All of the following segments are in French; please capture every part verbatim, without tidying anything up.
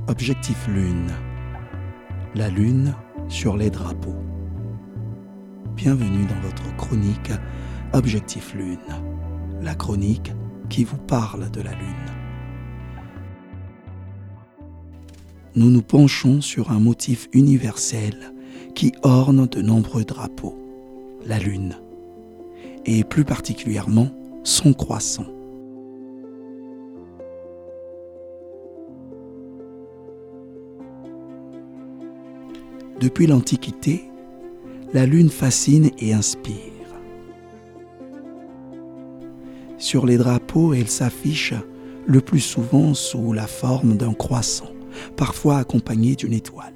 Objectif Lune. La Lune sur les drapeaux. Bienvenue dans votre chronique Objectif Lune. La chronique qui vous parle de la Lune. Nous nous penchons sur un motif universel qui orne de nombreux drapeaux, la Lune, et plus particulièrement son croissant. Depuis l'Antiquité, la Lune fascine et inspire. Sur les drapeaux, elle s'affiche le plus souvent sous la forme d'un croissant, parfois accompagné d'une étoile.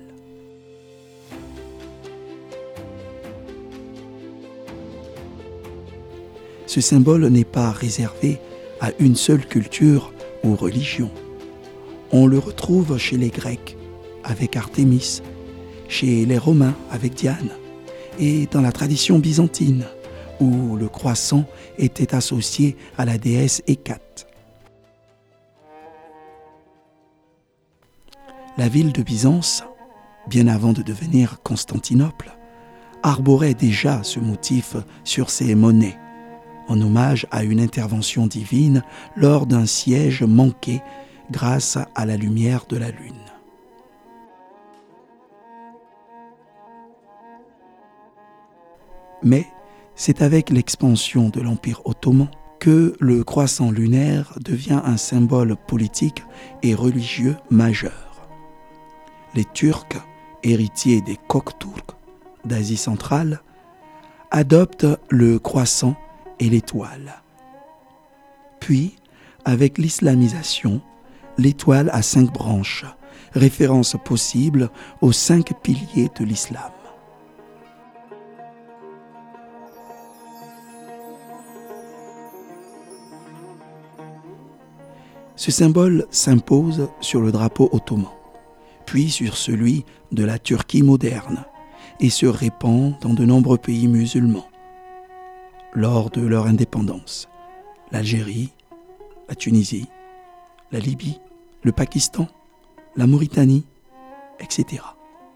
Ce symbole n'est pas réservé à une seule culture ou religion. On le retrouve chez les Grecs avec Artémis, chez les Romains avec Diane, et dans la tradition byzantine, où le croissant était associé à la déesse Hécate. La ville de Byzance, bien avant de devenir Constantinople, arborait déjà ce motif sur ses monnaies, en hommage à une intervention divine lors d'un siège manqué grâce à la lumière de la Lune. Mais c'est avec l'expansion de l'Empire ottoman que le croissant lunaire devient un symbole politique et religieux majeur. Les Turcs, héritiers des Kökturk d'Asie centrale, adoptent le croissant et l'étoile. Puis, avec l'islamisation, l'étoile a cinq branches, référence possible aux cinq piliers de l'islam. Ce symbole s'impose sur le drapeau ottoman, puis sur celui de la Turquie moderne, et se répand dans de nombreux pays musulmans. Lors de leur indépendance, l'Algérie, la Tunisie, la Libye, le Pakistan, la Mauritanie, et cetera.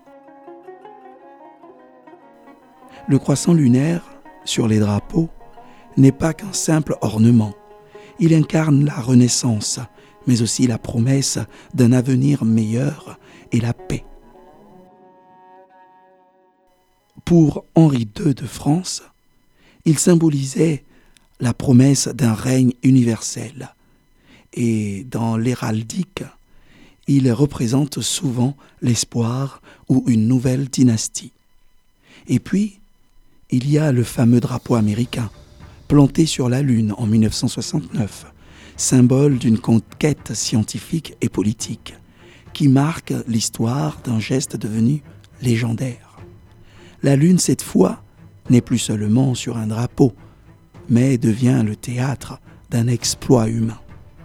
Le croissant lunaire sur les drapeaux n'est pas qu'un simple ornement. Il incarne la renaissance, mais aussi la promesse d'un avenir meilleur et la paix. Pour Henri deux de France, il symbolisait la promesse d'un règne universel. Et dans l'héraldique, il représente souvent l'espoir ou une nouvelle dynastie. Et puis, il y a le fameux drapeau américain, planté sur la Lune en dix-neuf cent soixante-neuf, symbole d'une conquête scientifique et politique, qui marque l'histoire d'un geste devenu légendaire. La Lune, cette fois, n'est plus seulement sur un drapeau, mais devient le théâtre d'un exploit humain.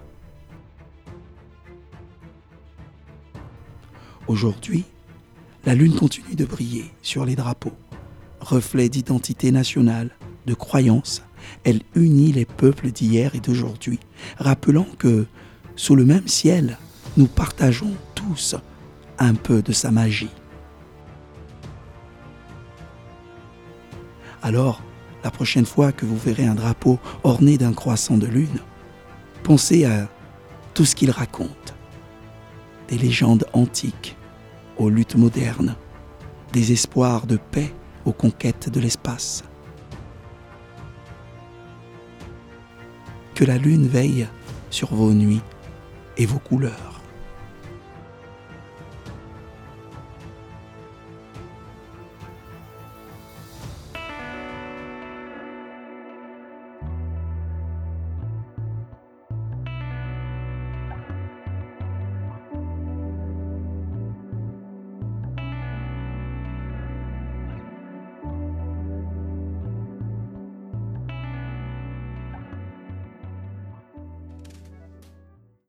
Aujourd'hui, la Lune continue de briller sur les drapeaux, reflet d'identité nationale, de croyance. Elle unit les peuples d'hier et d'aujourd'hui, rappelant que, sous le même ciel, nous partageons tous un peu de sa magie. Alors, la prochaine fois que vous verrez un drapeau orné d'un croissant de lune, pensez à tout ce qu'il raconte. Des légendes antiques aux luttes modernes, des espoirs de paix aux conquêtes de l'espace. Que la Lune veille sur vos nuits et vos couleurs.